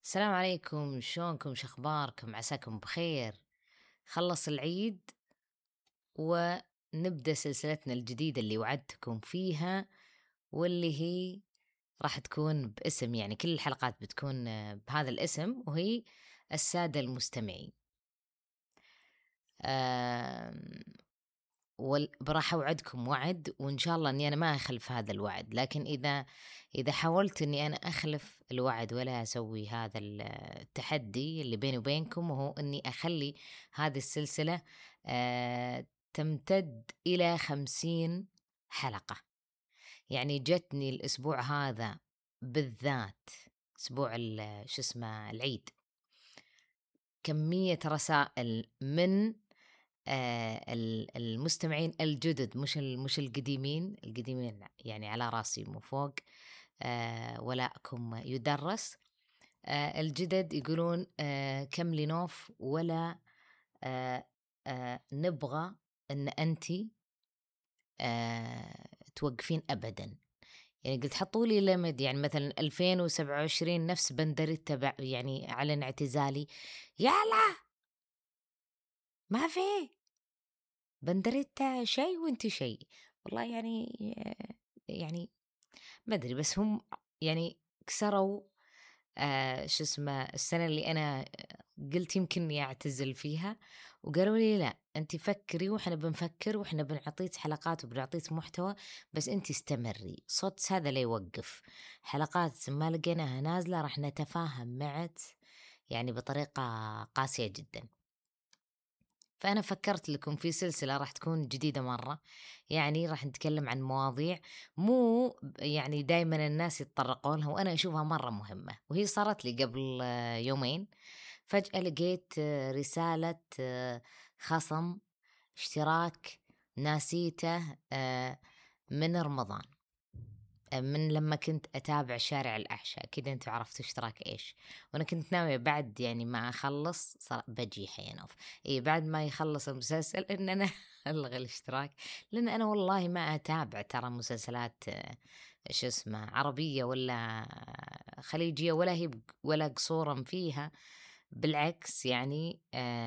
السلام عليكم، شلونكم؟ شخباركم؟ عساكم بخير. خلص العيد ونبدأ سلسلتنا الجديدة اللي وعدتكم فيها، واللي هي راح تكون باسم، يعني كل الحلقات بتكون بهذا الاسم، وهي السادة المستمعين. آم، راح أوعدكم وعد، وإن شاء الله إني أنا ما أخلف هذا الوعد، لكن إذا حاولت إني أنا أخلف الوعد ولا أسوي هذا التحدي اللي بيني وبينكم، وهو إني أخلي هذه السلسلة تمتد إلى 50 حلقة. يعني جتني الأسبوع هذا بالذات، أسبوع شو اسمه العيد، كمية رسائل من المستمعين الجدد، مش القديمين يعني على راسي من فوق. ولاءكم يدرس. الجدد يقولون كم لنوف ولا آه نبغى ان انتي توقفين ابدا. يعني قلت حطوا لي ليميت، يعني مثلا 2027 نفس بندرت تبع، يعني اعلن اعتزالي، يلا ما في بندريتا شيء وانت شيء. والله يعني ما ادري، بس هم يعني كسروا شو اسمه السنة اللي انا قلت يمكن اني اعتزل فيها، وقالوا لي لا انت فكري واحنا بنفكر واحنا بنعطيك حلقات وبنعطيك محتوى، بس انت استمري، صوت هذا لا يوقف. حلقات ما لقيناها نازلة راح نتفاهم معك يعني بطريقة قاسية جدا. فأنا فكرت لكم في سلسلة راح تكون جديدة مرة، يعني راح نتكلم عن مواضيع مو يعني دايما الناس يتطرقون لها، وأنا أشوفها مرة مهمة. وهي صارت لي قبل يومين، فجأة لقيت رسالة خصم اشتراك ناسيته من رمضان، من لما كنت أتابع شارع الأحشاء كده، أنتوا عرفتوا اشتراك إيش. وأنا كنت ناوية بعد يعني ما أخلص صار بجي حينوف، إيه بعد ما يخلص المسلسل إن أنا ألغي الاشتراك، لأن أنا والله ما أتابع ترى مسلسلات شو اسمه عربية ولا خليجية، ولا هي ولا قصورا فيها. بالعكس يعني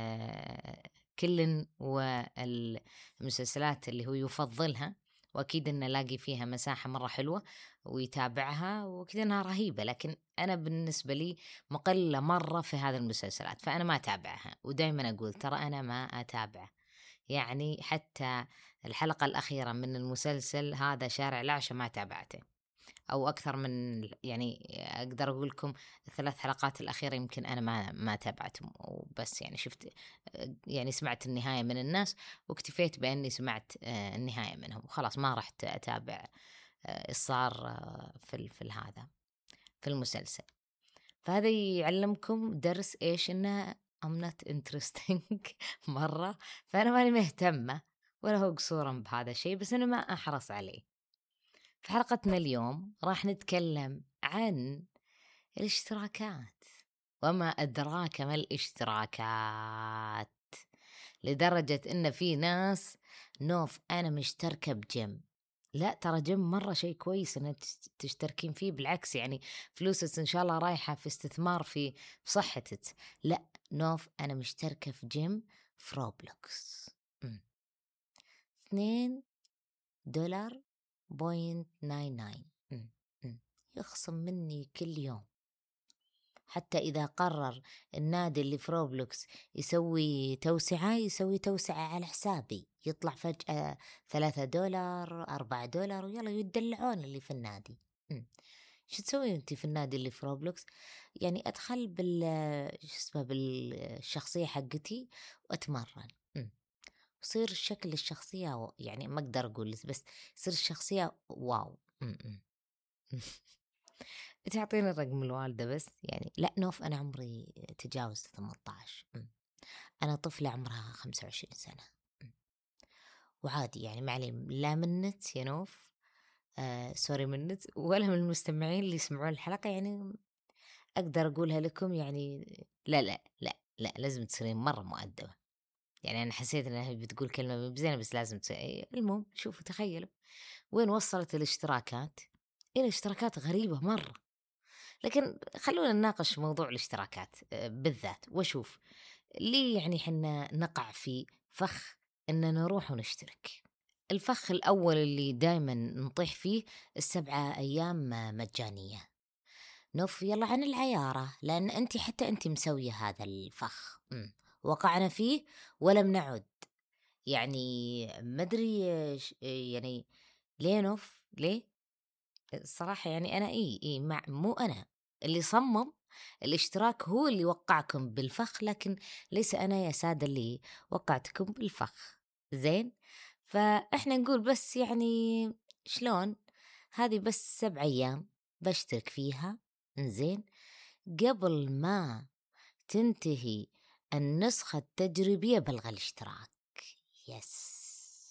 كل والمسلسلات اللي هو يفضلها، وأكيد إنه لاقي فيها مساحة مرة حلوة ويتابعها وكذا إنها رهيبة، لكن أنا بالنسبة لي مقلة مرة في هذه المسلسلات، فأنا ما أتابعها. ودايما أقول ترى أنا ما أتابع، يعني حتى الحلقة الأخيرة من المسلسل هذا شارع العشاء ما تابعته، أو أكثر من يعني أقدر أقول لكم الثلاث حلقات الأخيرة يمكن أنا ما تابعتهم، وبس يعني شفت يعني سمعت النهاية من الناس واكتفيت بأني سمعت النهاية منهم، وخلاص ما رحت أتابع إيش صار في هذا في المسلسل. فهذا يعلمكم درس إيش إنه I'm not interesting مرة. فأنا ماني مهتمة ولا هو قصورا بهذا الشيء، بس أنا ما أحرص عليه. في حلقتنا اليوم راح نتكلم عن الاشتراكات، وما أدراك ما الاشتراكات، لدرجة إن في ناس نوف أنا مشتركة بجيم. لا ترى جيم مرة شيء كويس إن تشتركين فيه، بالعكس يعني فلوسك إن شاء الله رايحة في استثمار في صحتك. لا نوف أنا مشتركة في جيم في روبلوكس، 2 دولار بوينت 99 يخصم مني كل يوم. حتى إذا قرر النادي اللي في روبلوكس يسوي توسعة على حسابي، يطلع فجأة 3 دولار 4 دولار، ويلا يدلعون اللي في النادي. شو تسوي انتي في النادي اللي في روبلوكس؟ يعني ادخل شو اسمه بالشخصية حقتي واتمرن. يصير شكل الشخصية يعني ما اقدر اقول، بس يصير الشخصية واو. تعطيني رقم الوالدة بس، يعني لا نوف أنا عمري تجاوز 18. أنا طفلة عمرها 25 سنة. وعادي يعني ما علي لا منت يا نوف، سوري منت، ولا من المستمعين اللي يسمعون الحلقة، يعني أقدر أقولها لكم يعني لا لا لا لا لازم تصيرين مرة مؤدبة. يعني أنا حسيت إنها بتقول كلمة بزينة، بس لازم المهم شوفوا تخيلوا وين وصلت الاشتراكات. إلى اشتراكات غريبة مرة. لكن خلونا نناقش موضوع الاشتراكات بالذات، وأشوف ليه يعني حنا نقع في فخ إن نروح ونشترك. الفخ الأول اللي دايما نطيح فيه ال7 أيام مجانية، نوف يلا عن العيارة، لأن أنت حتى أنت مسوية هذا الفخ. وقعنا فيه ولم نعد. يعني ما أدري يعني ليه نوف ليه. الصراحة يعني أنا مو أنا اللي صمم الاشتراك، هو اللي وقعكم بالفخ، لكن ليس أنا يا سادة اللي وقعتكم بالفخ. زين، فإحنا نقول بس يعني شلون هذه بس 7 أيام بشترك فيها. زين، قبل ما تنتهي النسخة التجريبية بلغى الاشتراك. يس،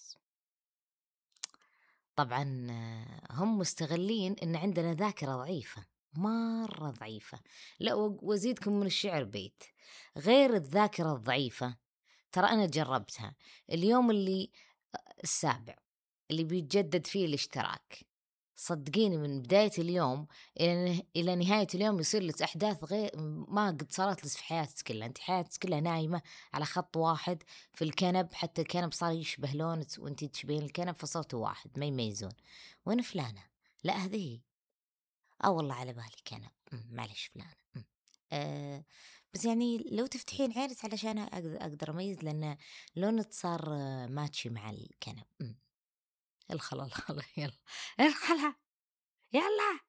طبعا هم مستغلين إن عندنا ذاكرة ضعيفة، مرة ضعيفة. لا، وأزيدكم من الشعر بيت. غير الذاكرة الضعيفة، ترى أنا جربتها. اليوم اللي 7 اللي بيتجدد فيه الاشتراك، صدقيني من بداية اليوم إلى نهاية اليوم يصير لك أحداث غير ما قد صارت لك في حياتك كلها. أنت حياتك كلها نايمة على خط واحد في الكنب، حتى الكنب صار يشبه لونك وأنت تشبهين الكنب، فصرتوا واحد ما يميزون. وين فلانة؟ لا هذه والله على بالي كنب. معلش فلانة. أه بس يعني لو تفتحين عينك علشان أقدر أميز، لأن لونك صار ماتشي مع الكنب. الخلا الخلا يلا الخلا يلا.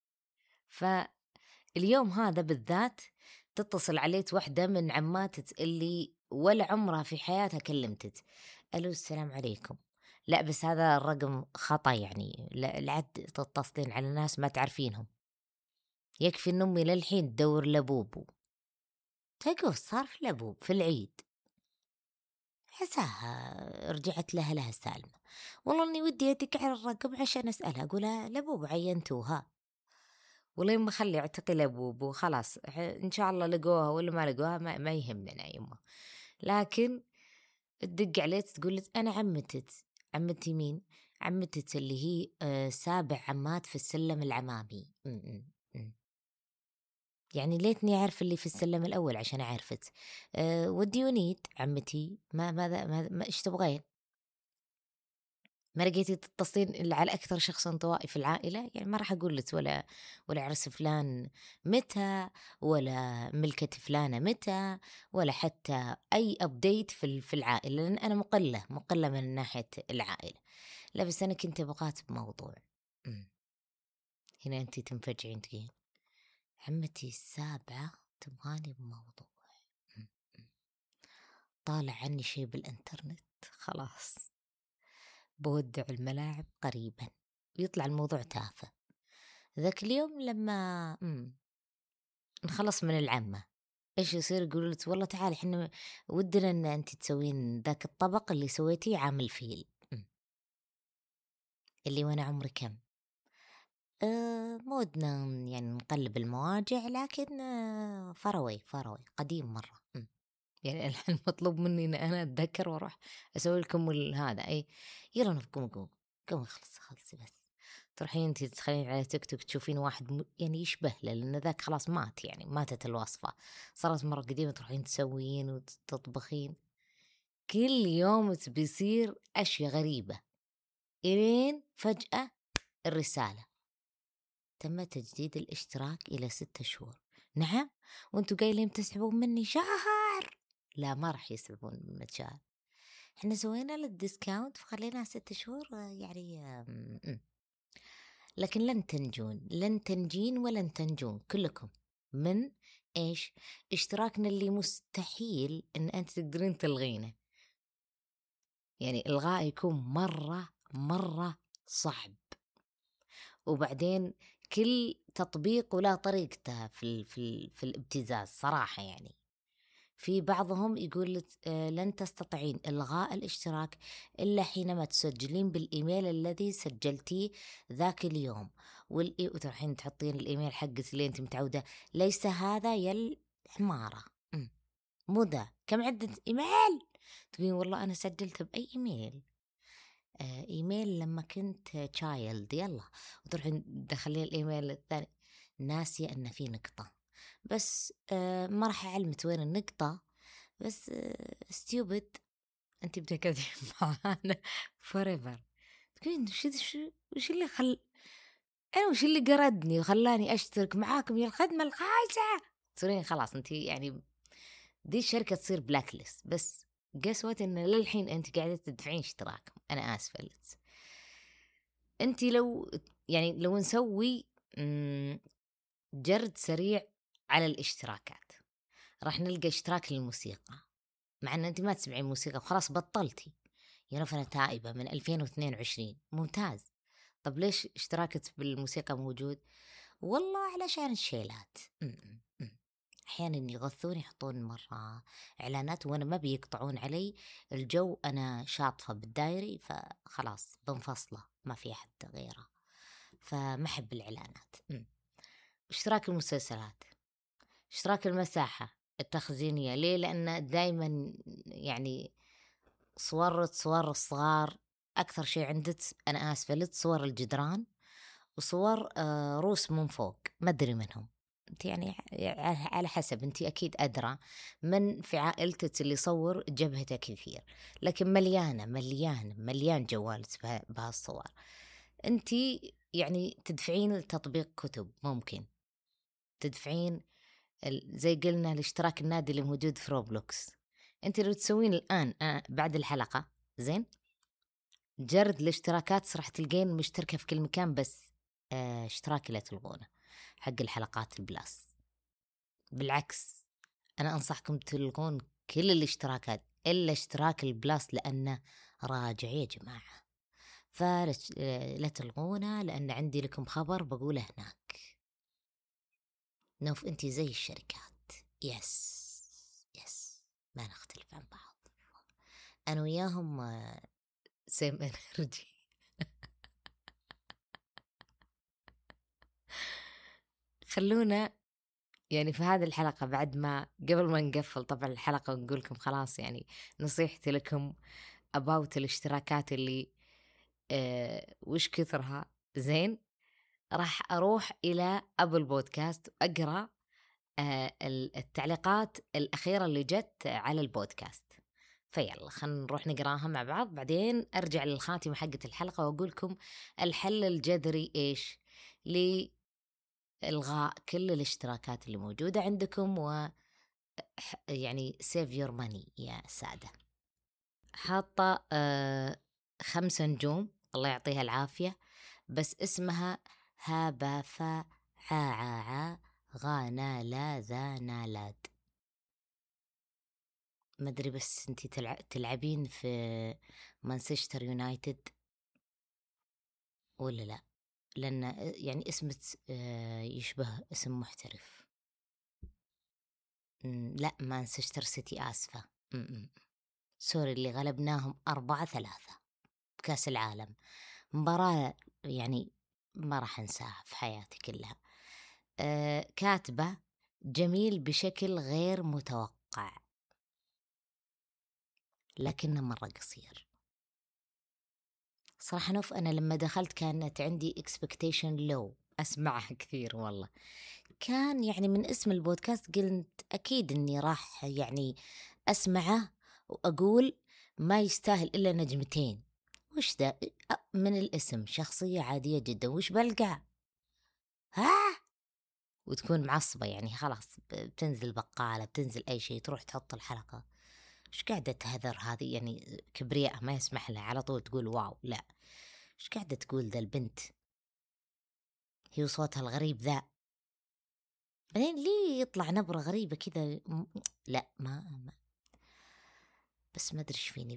فاليوم هذا بالذات تتصل عليك واحدة من عماتك اللي ولا عمرها في حياتها كلمتك. ألو السلام عليكم. لا بس هذا الرقم خطأ، يعني العد تتصلين على ناس ما تعرفينهم. يكفي ان امي للحين تدور لبوبو، تقول صار في لبوب في العيد، حساها رجعت لها سالمة. والله اني ودي ادق على الرقم عشان اسألها، اقولها لبوب عينتوها؟ والله ما خلي اعتقي لبوب وخلاص، ان شاء الله لقوها ولا ما لقوها ما يهمنا يمه. لكن تدق عليك تقول لك انا عمتك. عمتي مين؟ عمتك اللي هي 7 عمات في السلم العمامي. يعني ليتني أعرف اللي في السلم الأول عشان أعرفت. وديونيت عمتي، ما إيش تبغين؟ ما لقيتي تتصلين إلا على أكثر شخص انطوائي في العائلة. يعني ما راح أقول لك ولا عرس فلان متى، ولا ملكة فلانة متى، ولا حتى أي أبديت في العائلة، لأن أنا مقلة من ناحية العائلة. لا بس أنا كنت بقات بموضوع. هنا أنت تنفجعين تقين عمتي 7 تبغاني بموضوع. م- م. طالع عني شي بالإنترنت، خلاص بودع الملاعب قريبا ويطلع الموضوع تافه. ذاك اليوم لما نخلص من العمة، ايش يصير؟ يقولوا لك والله تعالي احنا ودنا ان انت تسوين ذاك الطبق اللي سويتيه عامل فيل. اللي وانا عمري كم؟ مودنا يعني نقلب المواجع، لكن فروي قديم مرة. يعني الحين مطلوب مني إن أنا أتذكر وأروح أسوي لكم هذا أي. يلا قومي خلصي بس. تروحين أنت تدخلين على تيك توك تشوفين واحد يعني يشبه له، لأن ذاك خلاص مات، يعني ماتت الوصفة، صارت مرة قديمة. تروحين تسوين وتطبخين كل يوم، بيصير أشياء غريبة، إلين فجأة الرسالة: تم تجديد الاشتراك إلى 6 شهور. نعم، وانتوا قايلين تسحبون مني شهر. لا ما راح يسحبون من شهر، احنا سوينا للديسكاونت فخلينا 6 شهور. يعني لكن لن تنجين ولن تنجون كلكم من ايش؟ اشتراكنا اللي مستحيل ان انت تقدرين تلغينه. يعني الغاء يكون مرة صعب. وبعدين كل تطبيق ولا طريقته في الابتزاز صراحة. يعني في بعضهم يقول لك لن تستطيعين إلغاء الاشتراك إلا حينما تسجلين بالإيميل الذي سجلتيه ذاك اليوم. وتروحين تحطين الإيميل حقك اللي أنت متعودة. ليس هذا يا الحمارة. مو ذا، كم عدة إيميل تقولين والله أنا سجلت بأي إيميل؟ ايميل لما كنت تشايلد. يلا وتروحين تدخلين الايميل الثاني. ناسية أن في نقطة، بس ما راح أعلمك وين النقطة، بس stupid أنتِ بتقعدين معانا forever. تقولين وش اللي أنا وش اللي قردني وخلاني أشترك معاكم يا الخدمة الخايسة؟ تصيرين خلاص أنتِ يعني دي الشركة تصير بلاك ليست. بس guess what إن للحين أنتِ قاعدة تدفعين اشتراك. أنا آسفة أنتِ لو نسوي جرد سريع على الاشتراكات، راح نلقى اشتراك للموسيقى، مع إن أنتِ ما تسمعين موسيقى وخلاص بطلتِ. أنا تائبة من 2022 ممتاز. طب ليش اشتراكك بالموسيقى موجود؟ والله علشان الشيلات. أحيانا يغثون يحطون مرة إعلانات وأنا ما بيقطعون علي الجو، أنا شاطفة بالدايري فخلاص بنفصله ما في أحد غيره، فما أحب الإعلانات. اشتراك المسلسلات، اشتراك المساحة التخزينية. ليه؟ لأن دايما يعني صور الصغار أكثر شيء عندك. أنا آسفة صور الجدران وصور روس من فوق ما أدري منهم. أنت يعني على حسب، أنت أكيد أدرى من في عائلتك اللي يصور جبهته كثير، لكن مليان جوال بهالصور. أنت يعني تدفعين لتطبيق كتب، ممكن تدفعين زي قلنا الاشتراك النادي اللي موجود في روبلوكس. أنت لو تسوين الآن بعد الحلقة زين جرد الاشتراكات راح تلقين مشتركة في كل مكان، بس اشتراكي لا تلغونه حق الحلقات البلاس. بالعكس أنا أنصحكم تلغون كل الاشتراكات إلا اشتراك البلاس لأنه راجع يا جماعة. فلا تلغونه، لأن عندي لكم خبر بقوله هناك. نوف أنتي زي الشركات. يس ما نختلف عن بعض، أنا وياهم سيم انرجي. خلونا يعني في هذه الحلقة بعد ما قبل ما نقفل طبعا الحلقة ونقول لكم خلاص، يعني نصيحتي لكم about الاشتراكات اللي وش كثرها زين، راح أروح إلى أبل بودكاست وأقرأ التعليقات الأخيرة اللي جت على البودكاست. فيلا خلينا نروح نقراها مع بعض، بعدين أرجع للخاتمة حقة الحلقة وأقول لكم الحل الجذري إيش لإلغاء كل الاشتراكات اللي موجودة عندكم، و يعني save your money يا سادة. حاطة 5 نجوم الله يعطيها العافية، بس اسمها هابا فا عا غانا لا ذا نالاد. ما أدري بس أنتي تلعبين في مانشستر يونايتد ولا لا؟ لأن يعني اسمك يشبه اسم محترف. لا مانشستر سيتي، آسفة. سوري اللي غلبناهم 4-3 بكأس العالم. مباراة يعني ما راح أنساها في حياتي كلها. كاتبة جميل بشكل غير متوقع لكنه مرة قصير صراحة. نوف أنا لما دخلت كانت عندي expectation low، أسمعها كثير والله. كان يعني من اسم البودكاست قلت أكيد أني راح يعني أسمعه وأقول ما يستاهل إلا 2 نجمتين. وش ذا من الاسم شخصية عادية جدا، وش بلقى وتكون معصبة يعني خلاص بتنزل بقالة بتنزل أي شيء تروح تحط الحلقة. إيش قاعدة تهذر هذه؟ يعني كبرياء ما يسمح لها على طول تقول واو. لا إيش قاعدة تقول ذا البنت؟ هي وصوتها الغريب ذا، بعدين ليه يطلع نبرة غريبة كذا؟ لا ما بس ما أدري إيش فيني،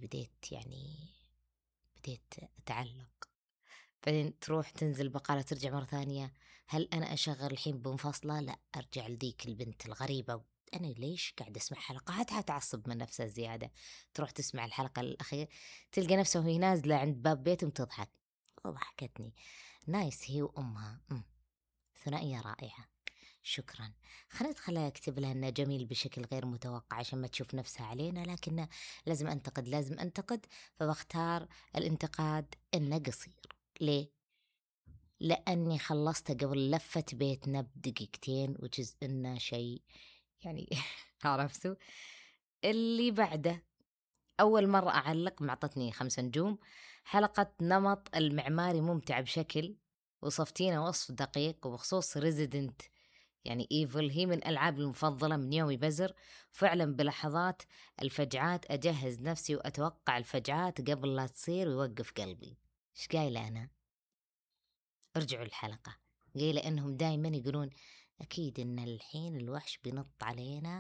بديت أتعلق. بعدين تروح تنزل بقالة ترجع مرة ثانية. هل أنا أشغل الحين بمفصلة؟ لا أرجع لذيك البنت الغريبة. أنا ليش قاعد أسمع حلقة تعصب من نفسها زيادة. تروح تسمع الحلقة الأخير تلقى نفسها وهي نازلة عند باب بيتهم تضحك. ضحكتني نايس هي وأمها. ثنائية رائعة. شكرا. خلينا ندخل أكتب لها أنه جميل بشكل غير متوقع عشان ما تشوف نفسها علينا، لكن لازم أنتقد. فبختار الانتقاد إنه قصير. ليه؟ لأني خلصته قبل لفة بيتنا بدقيقتين، وجزء إنه شيء يعني عرفتوا. اللي بعده أول مرة أعلق معطتني 5 نجوم. حلقة نمط المعماري ممتعة بشكل، وصفتينا وصف دقيق، وبخصوص ريزيدنت يعني ايفل هي من ألعاب المفضلة من يومي بزر. فعلا بلحظات الفجعات أجهز نفسي وأتوقع الفجعات قبل لا تصير ويوقف قلبي. إيش قايلة أنا؟ ارجعوا الحلقة. قايلة إنهم دايما يقولون أكيد إن الحين الوحش بينط علينا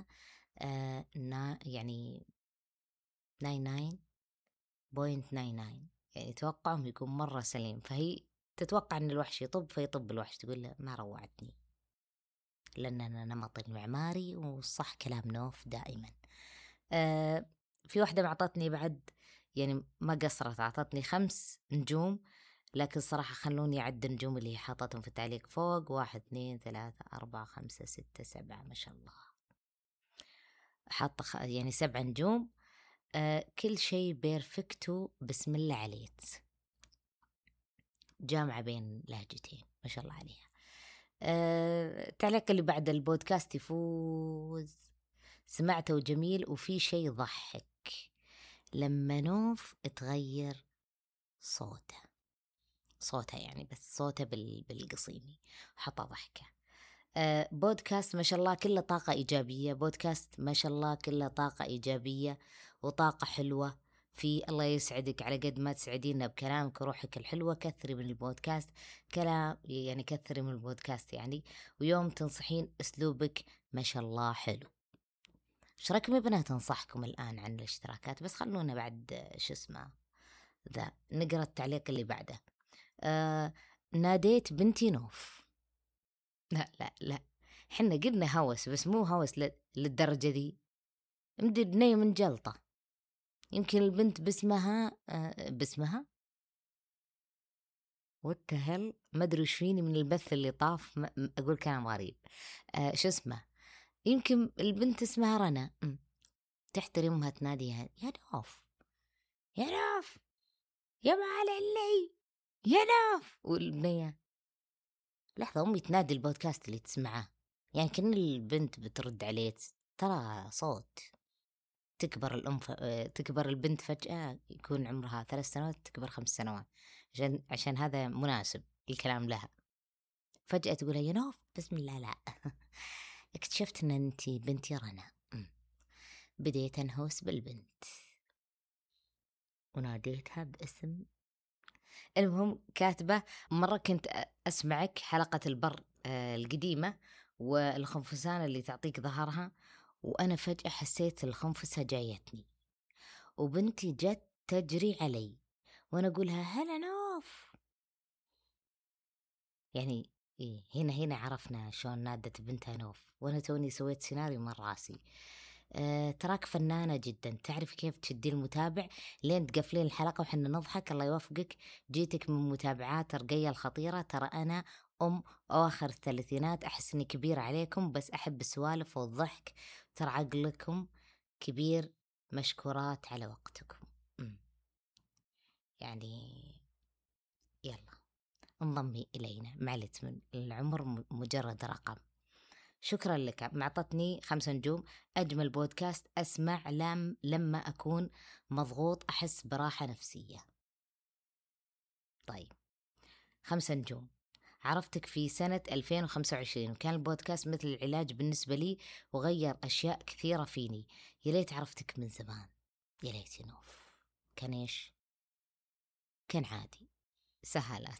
يعني 99.99، يعني توقعهم يكون مرة سليم، فهي تتوقع إن الوحش يطب فيطب الوحش، تقول له ما روعتني لأننا نمط المعماري والصح كلام نوف دائما. في واحدة معطتني بعد يعني ما قصرت، أعطتني 5 نجوم، لكن صراحة خلوني أعد النجوم اللي حاطتهم في التعليق فوق. 1 2 3 4 5 6 7 ما شاء الله، حاطة يعني 7 نجوم. كل شيء بيرفكتو، بسم الله عليك، جامعة بين لهجتين ما شاء الله عليها. التعليق اللي بعد البودكاست يفوز، سمعته جميل وفي شيء ضحك لما نوف تغير صوته يعني، بس صوته بالقصيمي حطه ضحكه. بودكاست ما شاء الله كله طاقة إيجابية، بودكاست ما شاء الله كله طاقة إيجابية وطاقة حلوة. في الله يسعدك، على قد ما تسعدينا بكلامك وروحك الحلوة كثري من البودكاست، كلام يعني كثري من البودكاست يعني، ويوم تنصحين أسلوبك ما شاء الله حلو. ايش رايكم يا بنات ننصحكم الآن عن الاشتراكات؟ بس خلونا بعد شو اسمه ذا نقرأ التعليق اللي بعده. ناديت بنتي نوف. لا لا لا، حنا قلنا هوس بس مو هوس للدرجة دي، مدي بنية من جلطة. يمكن البنت باسمها والتهل ما ادري وش فيني من البث اللي طاف، اقول كلام غريب. شو اسمه، يمكن البنت اسمها رنا. تحترم امها تناديها يا نوف يا نوف يا معلي يا نوف، والبنية لحظة أمي تنادي البودكاست اللي تسمعه، يعني كأن البنت بترد عليك. ترى صوت تكبر تكبر البنت فجأة، يكون عمرها 3 سنوات تكبر 5 سنوات، عشان هذا مناسب الكلام لها. فجأة تقول يا نوف بسم الله لا اكتشفت ان انتي بنتي رنا. بديت انهوس بالبنت وناديتها باسم. المهم كاتبة مرة كنت أسمعك حلقة البر القديمة والخنفسانة اللي تعطيك ظهرها، وأنا فجأة حسيت الخنفسة جايتني وبنتي جت تجري علي وأنا أقولها هلا نوف. يعني إيه، هنا عرفنا شلون نادت بنتها نوف، وأنا توني سويت سيناريو من راسي. تراك فنانة جدا، تعرف كيف تشدي المتابع لين تقفلين الحلقة وحنا نضحك. الله يوفقك، جيتك من متابعات رقية الخطيرة. ترى أنا أواخر الثلاثينات، أحس إني كبير عليكم بس أحب السوالف والضحك، ترى عقلكم كبير، مشكورات على وقتكم. يعني يلا انضمي إلينا، معلت من العمر مجرد رقم. شكرا لك، معطتني 5 نجوم. أجمل بودكاست أسمع لما أكون مضغوط، أحس براحة نفسية. طيب 5 نجوم. عرفتك في سنة 2025 وكان البودكاست مثل العلاج بالنسبة لي وغير أشياء كثيرة فيني. يا ليت عرفتك من زمان، يا ليت يا نوف. كان إيش؟ كان عادي، سهلات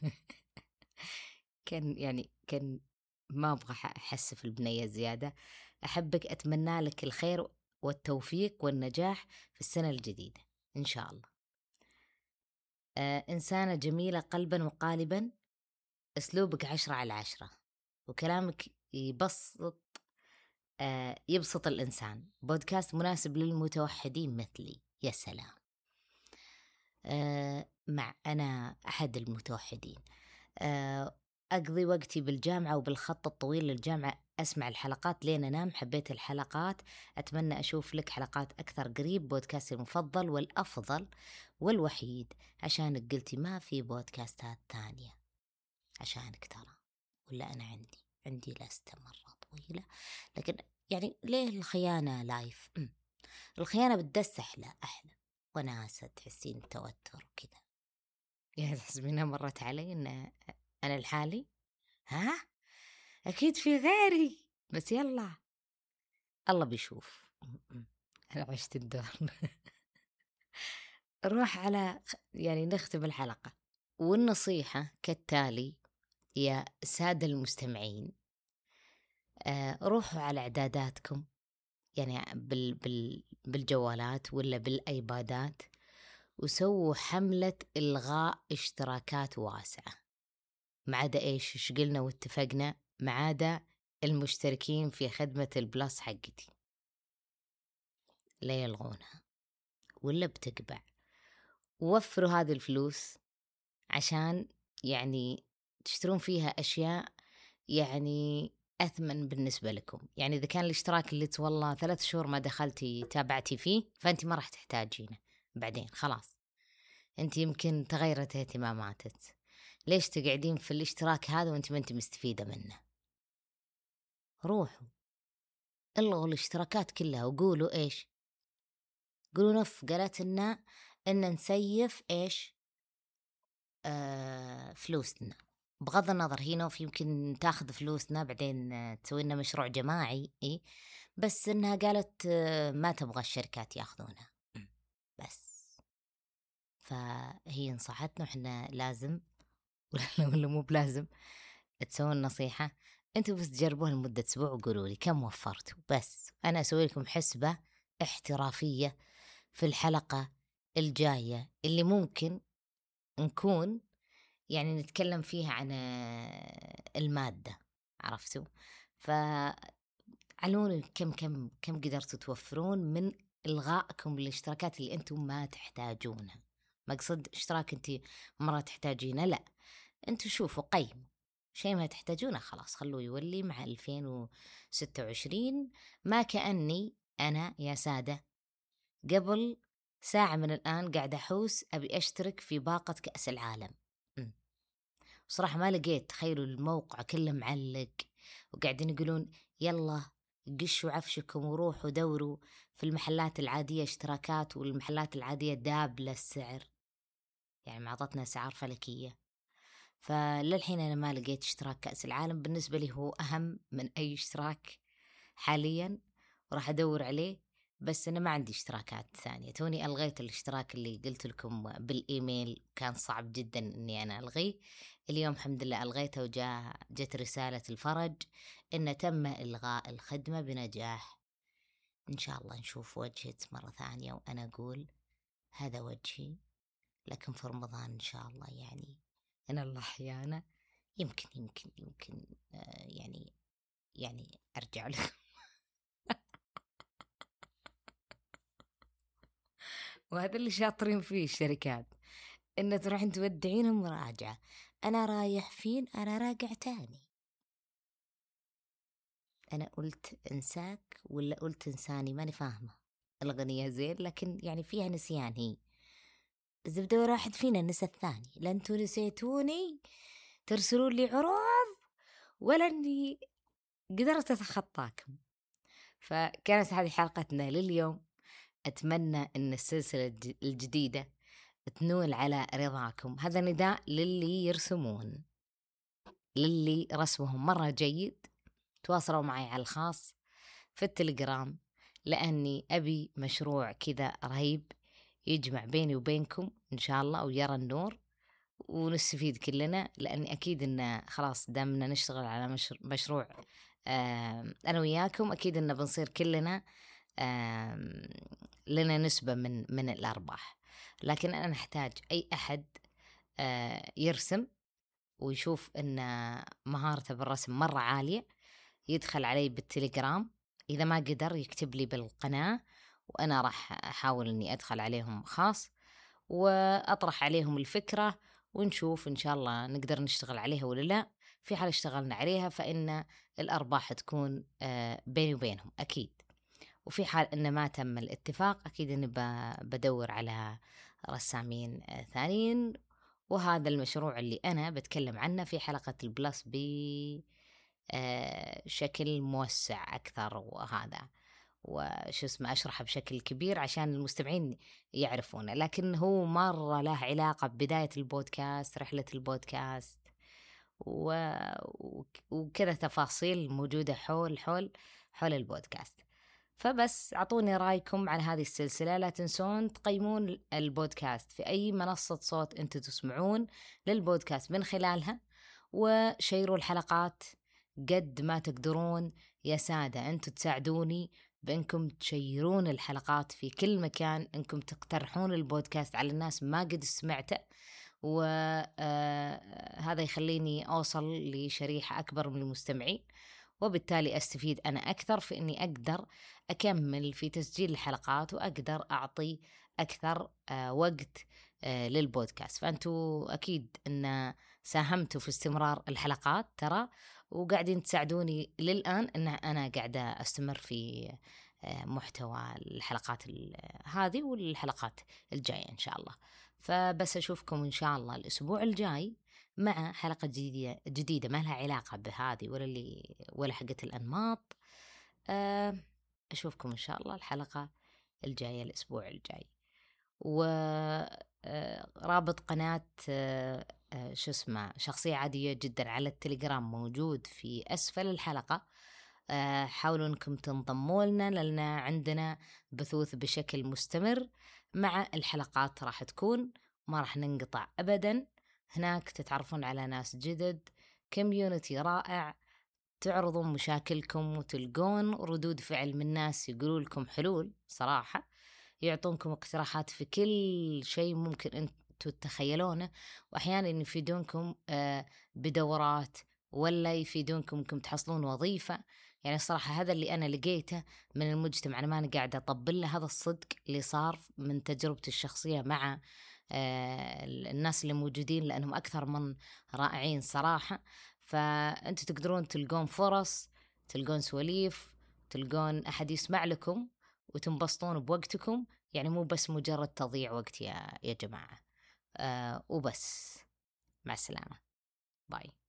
كان ما أبغى أحسف البنية زيادة. أحبك، أتمنى لك الخير والتوفيق والنجاح في السنة الجديدة إن شاء الله. إنسانة جميلة قلبا وقالبا، أسلوبك 10/10 وكلامك يبسط الإنسان. بودكاست مناسب للمتوحدين مثلي. يا سلام. أنا أحد المتوحدين. أقضي وقتي بالجامعة وبالخط الطويل للجامعة أسمع الحلقات لين أنام. حبيت الحلقات، أتمنى أشوف لك حلقات أكثر قريب. بودكاستي المفضل والأفضل والوحيد، عشانك قلتي ما في بودكاستات تانية. عشانك ترى، ولا أنا عندي لستة مرة طويلة، لكن يعني ليه الخيانة لايف؟ الخيانة بتدس أحلى وناسة، تحسين توتر وكذا. يعني تحسبينها مرت علي إن أنا لحالي؟ ها؟ أكيد في غيري، بس يلا الله بيشوف. أنا عشت الدور. نروح على يعني نختم الحلقة، والنصيحة كالتالي يا سادة المستمعين. روحوا على إعداداتكم، يعني بالجوالات ولا بالأيبادات، وسووا حملة إلغاء اشتراكات واسعة، ما عدا إيش قلنا واتفقنا، ما عدا المشتركين في خدمة البلس حقتي لا يلغونها ولا بتقبع. ووفروا هذه الفلوس عشان يعني تشترون فيها أشياء يعني أثمن بالنسبة لكم. يعني إذا كان الاشتراك اللي والله 3 شهور ما دخلتي تابعتي فيه، فأنت ما راح تحتاجينه بعدين، خلاص أنت يمكن تغيرت اهتماماتك. ليش تقعدين في الاشتراك هذا وأنت ما أنت مستفيدة منه؟ روحوا الغوا الاشتراكات كلها وقولوا إيش؟ قولوا نف قالت لنا إن نسيف إيش؟ فلوسنا. بغض النظر هي نوف يمكن تاخذ فلوسنا بعدين تسوي لنا مشروع جماعي، إيه؟ بس إنها قالت ما تبغى الشركات ياخذونها بس. فهي نصحتنا وإحنا لازم ولا مو بلازم تسوون نصيحة. انتوا بس تجربوها لمدة أسبوع وقولوا لي كم وفرتوا، بس أنا أسوي لكم حسبة احترافية في الحلقة الجاية اللي ممكن نكون يعني نتكلم فيها عن المادة، عرفتوا؟ فعلموني كم قدرتوا توفرون من إلغائكم الاشتراكات اللي أنتم ما تحتاجونها. مقصد اشتراك أنت مرة تحتاجينه، لا، أنتوا شوفوا قيموا شيء ما تحتاجونه خلاص خلوه يولي مع 2026. ما كأني أنا يا سادة قبل ساعة من الآن قاعدة أحوس أبي أشترك في باقة كأس العالم. صراحة ما لقيت. تخيلوا الموقع كله معلق وقاعدين يقولون يلا قشوا عفشكم وروحوا دوروا في المحلات العادية اشتراكات، والمحلات العادية دابلة السعر، يعني معطتنا أسعار فلكية. فللحين أنا ما لقيت اشتراك كأس العالم، بالنسبة لي هو أهم من أي اشتراك حاليا، وراح أدور عليه. بس أنا ما عندي اشتراكات ثانية، توني ألغيت الاشتراك اللي قلت لكم بالإيميل، كان صعب جدا أني أنا ألغيه. اليوم الحمد لله ألغيته جت رسالة الفرج إن تم إلغاء الخدمة بنجاح. إن شاء الله نشوف وجهك مرة ثانية وأنا أقول هذا وجهي، لكن في رمضان إن شاء الله يعني إن الله أحيانا يمكن يعني أرجع لكم. وهذا اللي شاطرين فيه الشركات، إن تروحين تودعينهم مراجعة، أنا رايح فين، أنا راجع تاني. أنا قلت إنساك ولا قلت إنساني؟ ماني فاهمة الأغنية زين، لكن يعني فيها نسيان. هي الزبدة راحت فينا النسى الثاني، لا انتوا نسيتوني ترسلون لي عروض ولا اني قدرت اتخطاكم. فكانت هذه حلقتنا لليوم. اتمنى ان السلسلة الجديدة تنول على رضاكم. هذا نداء للي يرسمون، للي رسمهم مرة جيد، تواصلوا معي على الخاص في التليجرام، لأني أبي مشروع كذا رهيب يجمع بيني وبينكم إن شاء الله ويرى النور ونستفيد كلنا. لأني أكيد إن خلاص دامنا نشتغل على مشروع أنا وياكم، أكيد إن بنصير كلنا لنا نسبة من الأرباح. لكن أنا أحتاج أي أحد يرسم ويشوف إن مهارته بالرسم مرة عالية، يدخل علي بالتليجرام. إذا ما قدر يكتب لي بالقناة، وأنا راح أحاول أني أدخل عليهم خاص وأطرح عليهم الفكرة، ونشوف إن شاء الله نقدر نشتغل عليها ولا لا. في حال اشتغلنا عليها فإن الأرباح تكون بيني وبينهم أكيد. وفي حال إن ما تم الاتفاق، أكيد أني بدور على رسامين ثانيين وهذا المشروع اللي أنا بتكلم عنه في حلقة البلس بشكل موسع أكثر، وهذا وش اسمه أشرحه بشكل كبير عشان المستمعين يعرفونه. لكن هو مرة له علاقة ببداية البودكاست، رحلة البودكاست وكذا تفاصيل موجودة حول البودكاست. فبس أعطوني رأيكم على هذه السلسلة. لا تنسون تقيمون البودكاست في أي منصة صوت أنتم تسمعون للبودكاست من خلالها، وشيروا الحلقات قد ما تقدرون يا سادة. أنتم تساعدوني بأنكم تشيرون الحلقات في كل مكان، أنكم تقترحون البودكاست على الناس ما قد سمعته، وهذا يخليني أوصل لشريحة أكبر من المستمعين، وبالتالي أستفيد أنا أكثر في أني أقدر أكمل في تسجيل الحلقات، وأقدر أعطي أكثر وقت للبودكاست. فأنتوا أكيد أن ساهمتوا في استمرار الحلقات ترى، وقاعدين تساعدوني للآن أن أنا قاعدة أستمر في محتوى الحلقات هذه والحلقات الجاية إن شاء الله. فبس أشوفكم إن شاء الله الأسبوع الجاي مع حلقة جديدة ما لها علاقة بهذه ولا حقة الأنماط. أشوفكم إن شاء الله الحلقة الجاية الأسبوع الجاي. ورابط قناة شو اسمه شخصية عادية جدا على التليجرام موجود في أسفل الحلقة. حاولوا أنكم تنضموا لنا، لأن عندنا بثوث بشكل مستمر مع الحلقات، راح تكون ما راح ننقطع أبدا. هناك تتعرفون على ناس جدد، كوميونتي رائع، تعرضون مشاكلكم وتلقون ردود فعل من ناس يقولوا لكم حلول صراحة، يعطونكم اقتراحات في كل شيء ممكن أنتوا تتخيلونه، وأحيانا يفيدونكم بدورات، ولا يفيدونكم أنكم تحصلون وظيفة. يعني الصراحة هذا اللي أنا لقيته من المجتمع، أنا ما قاعدة أطبل له، هذا الصدق اللي صار من تجربتي الشخصية مع الناس اللي موجودين، لأنهم أكثر من رائعين صراحة. فأنتوا تقدرون تلقون فرص، تلقون سواليف، تلقون أحد يسمع لكم وتنبسطون بوقتكم. يعني مو بس مجرد تضييع وقت يا جماعة. وبس، مع السلامة، باي.